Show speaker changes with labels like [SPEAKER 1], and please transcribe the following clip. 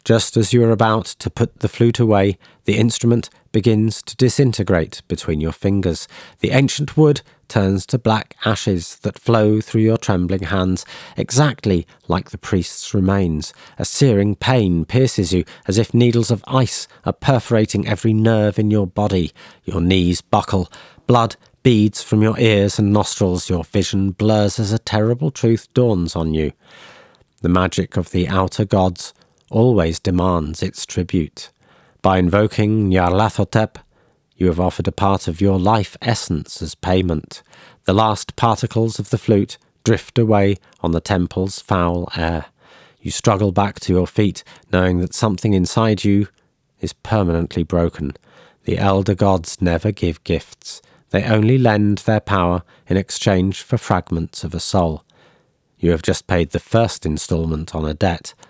[SPEAKER 1] Just as you are about to put the flute away, the instrument begins to disintegrate between your fingers. The ancient wood turns to black ashes that flow through your trembling hands, exactly like the priest's remains. A searing pain pierces you, as if needles of ice are perforating every nerve in your body. Your knees buckle. Blood beads from your ears and nostrils. Your vision blurs as a terrible truth dawns on you. The magic of the outer gods always demands its tribute. By invoking Nyarlathotep, you have offered a part of your life essence as payment. The last particles of the flute drift away on the temple's foul air. You struggle back to your feet, knowing that something inside you is permanently broken. The elder gods never give gifts. They only lend their power in exchange for fragments of a soul. You have just paid the first installment on a debt